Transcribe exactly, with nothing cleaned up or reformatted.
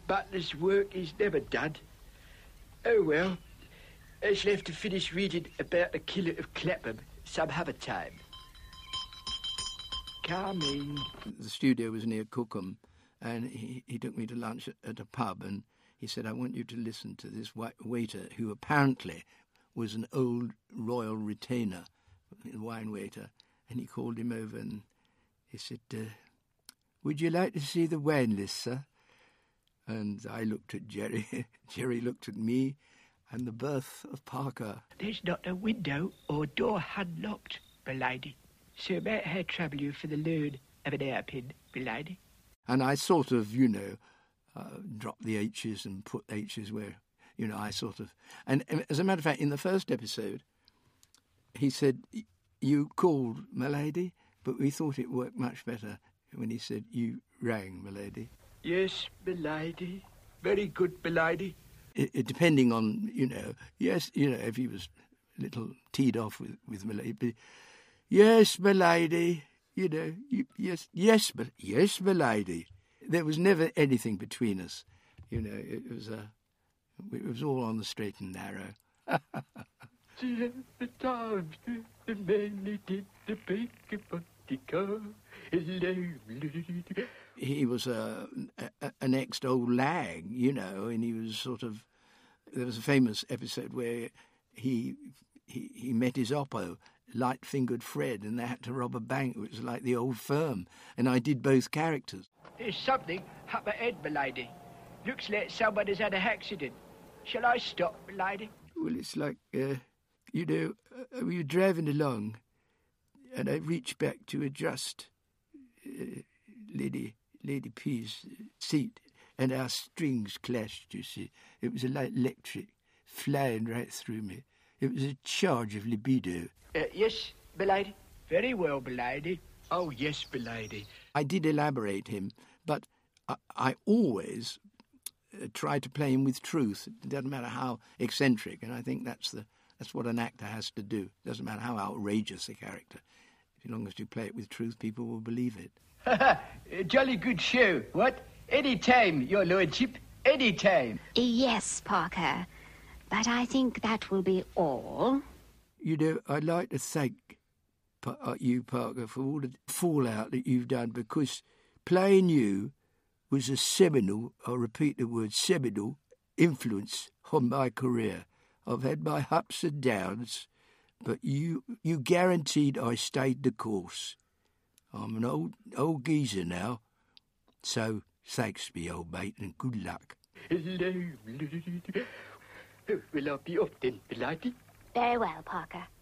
butler's work is never done. Oh, well, I shall have to finish reading about the killer of Clapham some other time. Coming. The studio was near Cookham, and he, he took me to lunch at, at a pub, and he said, I want you to listen to this waiter who apparently was an old royal retainer, wine waiter, and he called him over and he said, uh, would you like to see the wine list, sir? And I looked at Jerry, Jerry looked at me, and the birth of Parker. There's not a window or door unlocked, m'lady, so may I trouble you for the loan of an hairpin, m'lady? And I sort of, you know, uh, dropped the H's and put H's where, you know, I sort of... And as a matter of fact, in the first episode, he said, you called, m'lady, but we thought it worked much better when he said, you rang, m'lady. Yes, m'lady. Very good, m'lady. It, it, depending on, you know, yes, you know, if he was a little teed off with, with m'lady, yes, m'lady, you know, you, yes, yes, but yes, m'lady. There was never anything between us, you know, it was a, it was all on the straight and narrow. He was a, a, an ex-old lag, you know, and he was sort of... There was a famous episode where he he, he met his oppo, light-fingered Fred, and they had to rob a bank. It was like the old firm, and I did both characters. There's something up ahead, m'lady. Looks like someone has had an accident. Shall I stop, m'lady? Well, it's like, uh, you know, uh, we were driving along, and I reached back to adjust uh, Lady Lady P's seat, and our strings clashed, you see. It was like electric, flying right through me. It was a charge of libido. Uh, yes, m'lady. Very well, m'lady. Oh, yes, m'lady. I did elaborate him, but I, I always uh, try to play him with truth. It doesn't matter how eccentric, and I think that's the that's what an actor has to do. It doesn't matter how outrageous a character. As long as you play it with truth, people will believe it. A jolly good show, what? Any time, your lordship, any time. Yes, Parker, but I think that will be all. You know, I'd like to thank you, Parker, for all the fallout that you've done, because playing you was a seminal, I'll repeat the word seminal, influence on my career. I've had my ups and downs, but you you guaranteed I stayed the course. I'm an old old geezer now, so thanks, me old mate, and good luck. Hello, will I be off then, m'lady? Very well, Parker.